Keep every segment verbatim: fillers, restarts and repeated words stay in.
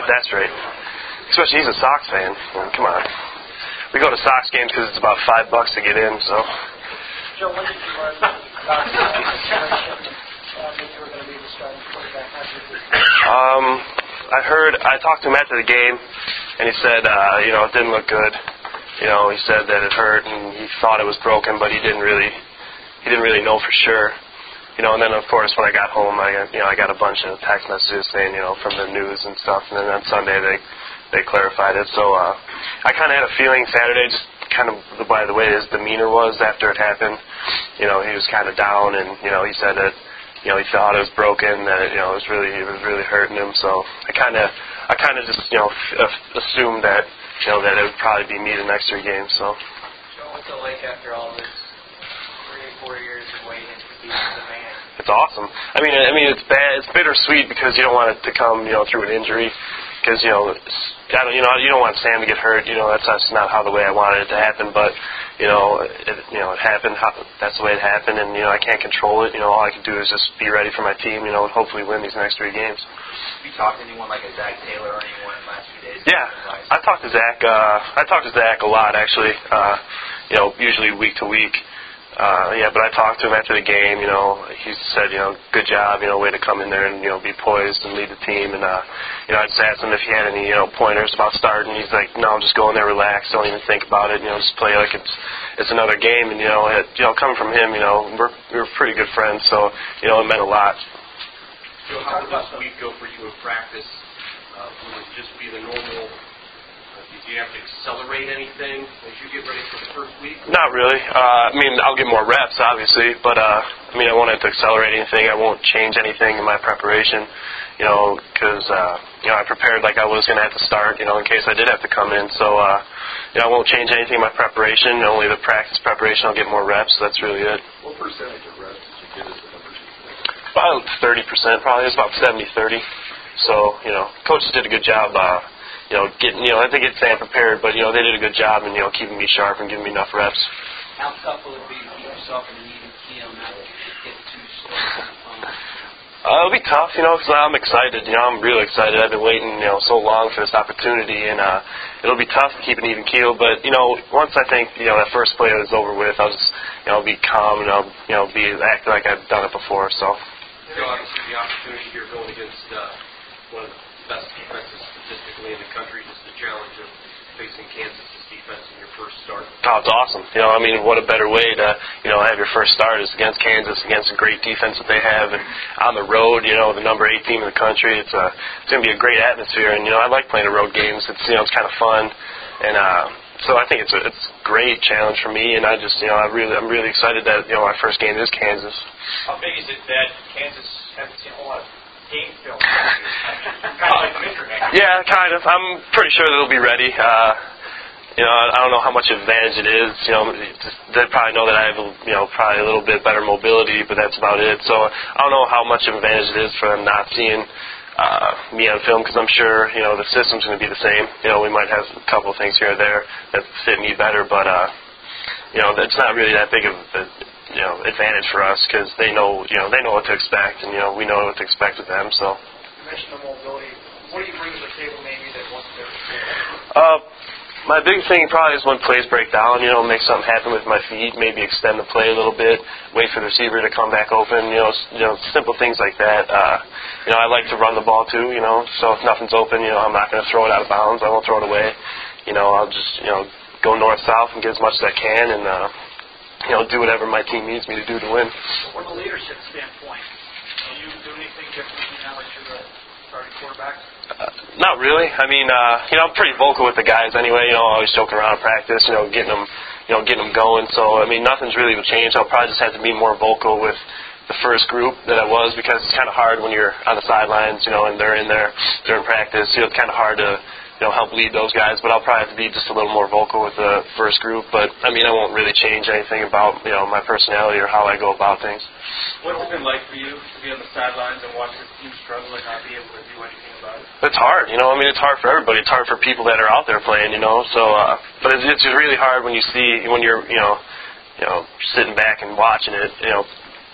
that that's right. Especially he's a Sox fan. I mean, come on. We go to Sox games because it's about five bucks to get in. So. Joe, when did you learn about the situation that you were going to be the starting quarterback? Um, I heard. I talked to him after the game, and he said, uh, you know, it didn't look good. You know, he said that it hurt, and he thought it was broken, but he didn't really. He didn't really know for sure. You know, and then of course when I got home, I got, you know I got a bunch of text messages saying, you know, from the news and stuff. And then on Sunday they they clarified it. So uh, I kind of had a feeling Saturday, just kind of by the way his demeanor was after it happened. You know, he was kind of down, and you know he said that you know he thought it was broken, that you know it was really it was really hurting him. So I kind of I kind of just you know f- assumed that you know that it would probably be me the next three games. So. So what's it like after all this three four years of waiting to be the man? It's awesome. I mean, I mean, it's bad. It's bittersweet because you don't want it to come, you know, through an injury. Because you know, it's, I don't, you know, you don't want Sam to get hurt. You know, that's, that's not how the way I wanted it to happen. But you know, it, you know, it happened. How, that's the way it happened, and you know, I can't control it. You know, all I can do is just be ready for my team. You know, and hopefully win these next three games. Have you talked to anyone like a Zach Taylor or anyone in the last few days? Yeah, I talked to Zach. Uh, I talked to Zach a lot actually. Uh, you know, usually week to week. Uh, yeah, but I talked to him after the game, you know, he said, you know, good job, you know, way to come in there and, you know, be poised and lead the team. And, uh, you know, I just asked him if he had any, you know, pointers about starting. He's like, no, just go in there, relax, don't even think about it, you know, just play like it's it's another game. And, you know, it, you know, coming from him, you know, we're, we're pretty good friends, so, you know, it meant a lot. So how did this week go for you in practice? Uh, will it just be the normal? Do you have to accelerate anything as you get ready for the first week? Not really. Uh, I mean, I'll get more reps, obviously, but, uh, I mean, I won't have to accelerate anything. I won't change anything in my preparation, you know, because, uh, you know, I prepared like I was going to have to start, you know, in case I did have to come in. So, uh, you know, I won't change anything in my preparation. Only the practice preparation, I'll get more reps. So that's really it. What percentage of reps did you get as the numbers? About thirty percent, probably. It's about seventy thirty. So, you know, coaches did a good job, uh, you know, getting, you know, I think it's Sam prepared, but, you know, they did a good job in, you know, keeping me sharp and giving me enough reps. How tough will it be to keep yourself in an even keel now that you get too slow on the phone? Uh, it'll be tough, you know, because I'm excited. You know, I'm really excited. I've been waiting, you know, so long for this opportunity, and uh, it'll be tough to keep an even keel. But, you know, once I think, you know, that first play is over with, I'll just, you know, be calm and I'll, you know, be act like I've done it before, so. You know, obviously the opportunity here going against uh, one of the best defenses statistically in the country, just the challenge of facing Kansas' defense in your first start. Oh, it's awesome. You know, I mean, what a better way to, you know, have your first start is against Kansas, against a great defense that they have, and on the road, you know, the number eight team in the country. It's a, it's going to be a great atmosphere, and you know, I like playing the road games. It's, you know, it's kind of fun, and uh, so I think it's a, it's a great challenge for me, and I just, you know, I really, I'm really excited that, you know, my first game is Kansas. How big is it that Kansas hasn't seen a whole lot of game film? Kind of like Michigan. Yeah, kind of. I'm pretty sure they'll be ready. Uh, you know, I don't know how much advantage it is. You know, just, they probably know that I have, you know, probably a little bit better mobility, but that's about it. So I don't know how much of an advantage it is for them not seeing uh, me on film, because I'm sure, you know, the system's going to be the same. You know, we might have a couple of things here or there that fit me better, but, uh, you know, it's not really that big of a, you know, advantage for us, because they know, you know, they know what to expect, and, you know, we know what to expect with them, so. You mentioned the mobility. What do you bring to the table maybe that wasn't there before? Uh, my big thing probably is when plays break down, you know, make something happen with my feet, maybe extend the play a little bit, wait for the receiver to come back open, you know, you know, simple things like that. Uh, you know, I like to run the ball too, you know, so if nothing's open, you know, I'm not going to throw it out of bounds. I won't throw it away. You know, I'll just, you know, go north-south and get as much as I can and, uh, you know, do whatever my team needs me to do to win. From a leadership standpoint, do you do anything differently now that you're the starting quarterback? Uh, not really. I mean, uh, you know, I'm pretty vocal with the guys anyway. You know, always joking around in practice. You know, getting them, you know, getting them going. So I mean, nothing's really changed. I'll probably just have to be more vocal with the first group that I was, because it's kind of hard when you're on the sidelines, you know, and they're in there during practice. You know, it's kind of hard to, you know, help lead those guys. But I'll probably have to be just a little more vocal with the first group. But I mean, I won't really change anything about, you know, my personality or how I go about things. What's it been like for you to be on the sidelines and watch the team struggle and not be able to do anything about it? It's hard, you know. I mean, it's hard for everybody. It's hard for people that are out there playing, you know. So, uh, but it's, it's just really hard when you see, when you're, you know, you know, sitting back and watching it. You know,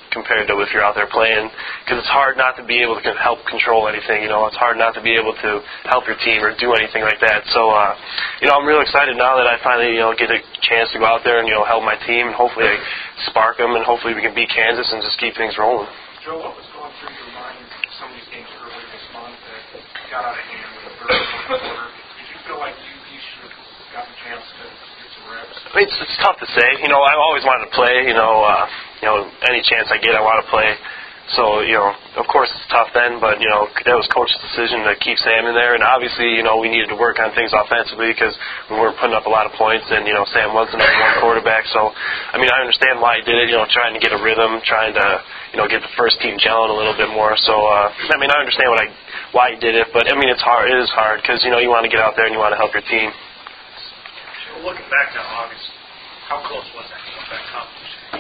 compared to if you're out there playing, because it's hard not to be able to help control anything. You know, it's hard not to be able to help your team or do anything like that. So, uh, you know, I'm real excited now that I finally, you know, get a chance to go out there and, you know, help my team, and hopefully I spark them, and hopefully we can beat Kansas and just keep things rolling. Joe, what was going through your mind in some of these games earlier this month that got out of hand in the third and fourth quarter? Did you feel like you, you should have gotten a chance to get some reps? I mean, it's, it's tough to say. You know, I've always wanted to play. You know, uh, you know, any chance I get, I want to play. So, you know, of course it's tough then, but, you know, that was coach's decision to keep Sam in there. And obviously, you know, we needed to work on things offensively because we weren't putting up a lot of points, and, you know, Sam was the number one quarterback. So, I mean, I understand why he did it, you know, trying to get a rhythm, trying to, you know, get the first team gelling a little bit more. So, uh, I mean, I understand what I, why he did it, but, I mean, it's hard. It is hard because, you know, you want to get out there and you want to help your team. So looking back to August, how close was that, that competition?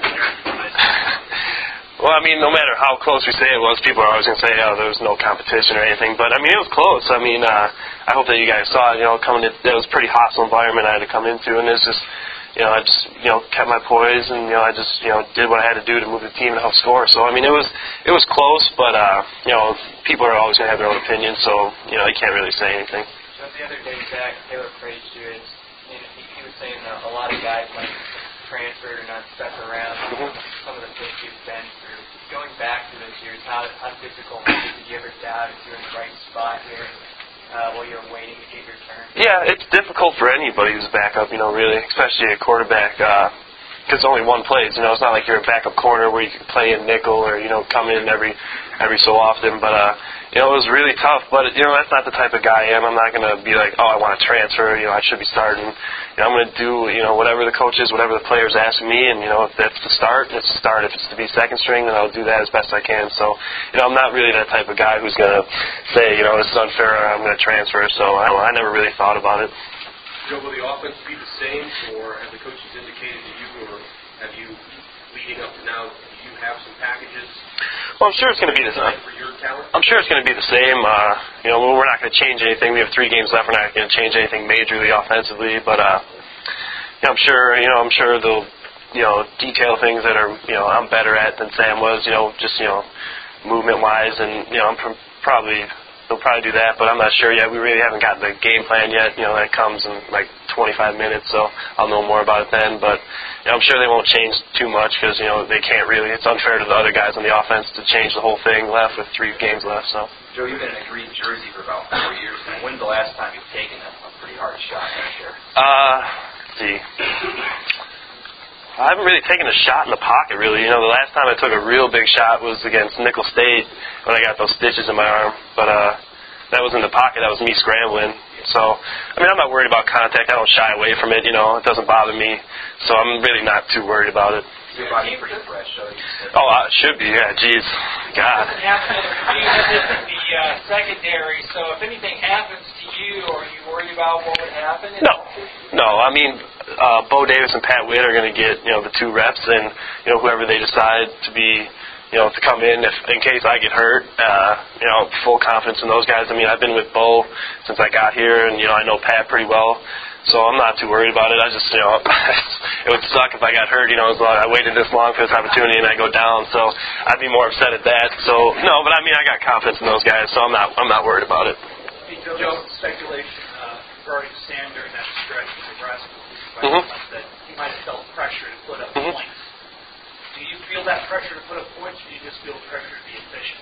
Well, I mean, no matter how close we say it was, people are always going to say, oh, there was no competition or anything. But, I mean, it was close. I mean, uh, I hope that you guys saw it. You know, coming to, it was a pretty hostile environment I had to come into. And it's just, you know, I just, you know, kept my poise. And, you know, I just, you know, did what I had to do to move the team and help score. So, I mean, it was it was close. But, uh, you know, people are always going to have their own opinions. So, you know, you can't really say anything. So the other day, Zach Taylor praised you. And, you know, he, he was saying that a lot of guys like transferred or not stuck around. Mm-hmm. Some of the things you've been through. Going back to those years, how, how difficult was it? Did you ever doubt if you're in the right spot here uh, while you're waiting to get your turn? Yeah, it's difficult for anybody who's a backup, you know, really, especially a quarterback, because uh, only one plays. You know, it's not like you're a backup corner where you can play in nickel or, you know, come in every every so often. But, uh, you know, it was really tough. But, you know, that's not the type of guy I am. I'm not going to be like, oh, I want to transfer. You know, I should be starting. You know, I'm going to do, you know, whatever the coach is, whatever the players ask me. And, you know, if that's to start, it's to start. If it's to be second string, then I'll do that as best I can. So, you know, I'm not really that type of guy who's going to say, you know, this is unfair, or I'm going to transfer. So, I don't know, I never really thought about it. Joe, will the offense be the same, or have the coaches indicated to you, or have you, leading up to now, do you have some packages? Well, I'm sure it's going to be the same. For your talent? I'm sure it's going to be the same. Uh, you know, we're not going to change anything. We have three games left. We're not going to change anything majorly offensively, but uh, you know, I'm sure. You know, I'm sure they'll, you know, detail things that are, you know, I'm better at than Sam was. You know, just, you know, movement-wise, and you know, I'm pr- probably. They'll probably do that, but I'm not sure yet. We really haven't gotten the game plan yet. You know, that comes in like twenty-five minutes, so I'll know more about it then. But you know, I'm sure they won't change too much because, you know, they can't really. It's unfair to the other guys on the offense to change the whole thing left with three games left. So. Joe, you've been in a green jersey for about four years now. When's the last time you've taken a, a pretty hard shot this year? Uh, let's see. I haven't really taken a shot in the pocket, really. You know, the last time I took a real big shot was against Nickel State when I got those stitches in my arm. But uh, that was in the pocket. That was me scrambling. So, I mean, I'm not worried about contact. I don't shy away from it. You know, it doesn't bother me. So I'm really not too worried about it. Your body's pretty fresh, so you said. Oh, it should be. Yeah, geez. God. Doesn't happen to the uh, secondary, so if anything happens to you, are you worried about what would happen? No. No, I mean, uh, Bo Davis and Pat Witt are going to get, you know, the two reps, and, you know, whoever they decide to be, you know, to come in if in case I get hurt, uh, you know, full confidence in those guys. I mean, I've been with Bo since I got here, and, you know, I know Pat pretty well. So I'm not too worried about it. I just, you know, it would suck if I got hurt, you know, as long as I waited this long for this opportunity and I go down. So I'd be more upset at that. So, no, but I mean, I got confidence in those guys, so I'm not I'm not worried about it. Hey, Joe, Joe, speculation uh, regarding Sam during that stretch with Nebraska Mm-hmm. that he might have felt pressure to put up Mm-hmm. points. Do you feel that pressure to put up points, or do you just feel pressure to be efficient?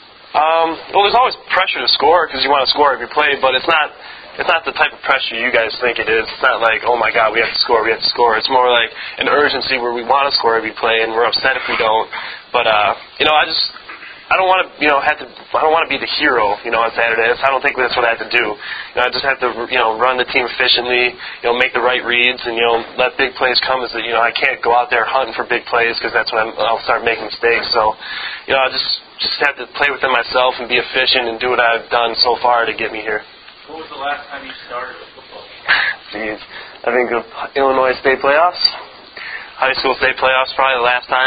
Um, well, there's always pressure to score because you want to score every play, but it's not it's not the type of pressure you guys think it is. It's not like, oh my God, we have to score, we have to score. It's more like an urgency where we want to score every play, and we're upset if we don't. But uh, you know, I just I don't want to you know have to I don't want to be the hero, you know, on Saturdays. I don't think that's what I have to do. You know, I just have to you know run the team efficiently, you know, make the right reads, and you know let big plays come. Is that you know I can't go out there hunting for big plays because that's when I'm, I'll start making mistakes. So, you know, I just just have to play within myself and be efficient and do what I've done so far to get me here. What was the last time you started a football game? Jeez, I think of Illinois State playoffs, high school state playoffs, probably the last time.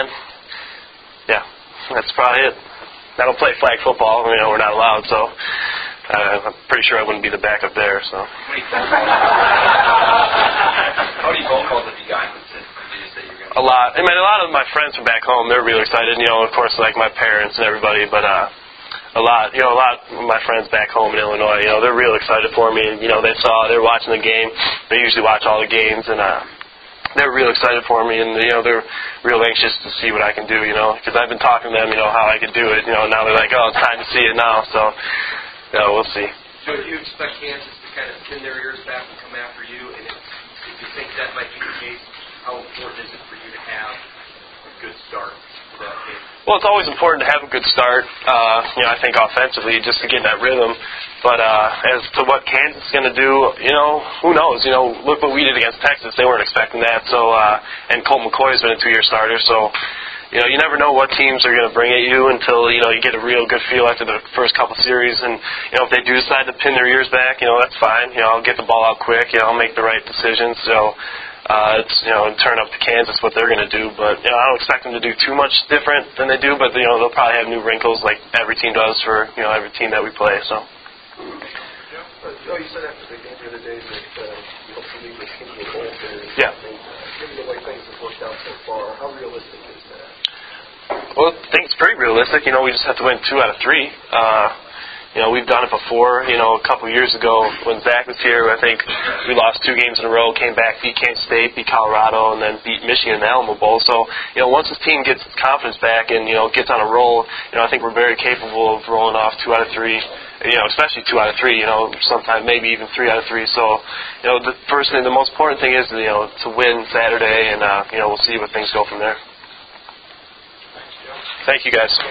Yeah, that's probably it. I don't play flag football. You know, we're not allowed, so uh, I'm pretty sure I wouldn't be the backup there. So. How many phone calls have you gotten since you just said you're going to a lot. I mean, a lot of my friends from back home, they're really excited. You know, of course, like my parents and everybody, but uh, a lot, you know, a lot of my friends back home in Illinois, you know, they're real excited for me. You know, they saw, they're watching the game. They usually watch all the games, and uh, they're real excited for me, and, you know, they're real anxious to see what I can do, you know, because I've been talking to them, you know, how I could do it. You know, now they're like, oh, it's time to see it now. So, you know, we'll see. So do you expect Kansas to kind of pin their ears back and come after you? And if, if you think that might be the case, how important is it for you to have a good start to that game? Well, it's always important to have a good start, uh, you know, I think offensively, just to get in that rhythm. But uh, as to what Kansas is going to do, you know, who knows? You know, look what we did against Texas. They weren't expecting that. So, uh, and Colt McCoy has been a two-year starter. So, you know, you never know what teams are going to bring at you until, you know, you get a real good feel after the first couple series. And, you know, if they do decide to pin their ears back, you know, that's fine. You know, I'll get the ball out quick. You know, I'll make the right decisions. So, Uh, it's, you know, turn up to Kansas what they're going to do. But, you know, I don't expect them to do too much different than they do, but, you know, they'll probably have new wrinkles like every team does for, you know, every team that we play. So. Uh, Joe, you said after the game the other day that uh, you hope to leave with King of Gold there. Yeah. I mean, uh, given the way things have worked out so far, how realistic is that? Well, I think it's pretty realistic. You know, we just have to win two out of three. Uh, You know, we've done it before. You know, a couple of years ago when Zach was here, I think we lost two games in a row, came back, beat Kansas State, beat Colorado, and then beat Michigan in the Alamo Bowl. So, you know, once this team gets its confidence back and, you know, gets on a roll, you know, I think we're very capable of rolling off two out of three, you know, especially two out of three, you know, sometimes maybe even three out of three. So, you know, the first thing, the most important thing is, you know, to win Saturday, and, uh, you know, we'll see what things go from there. Thank you, guys.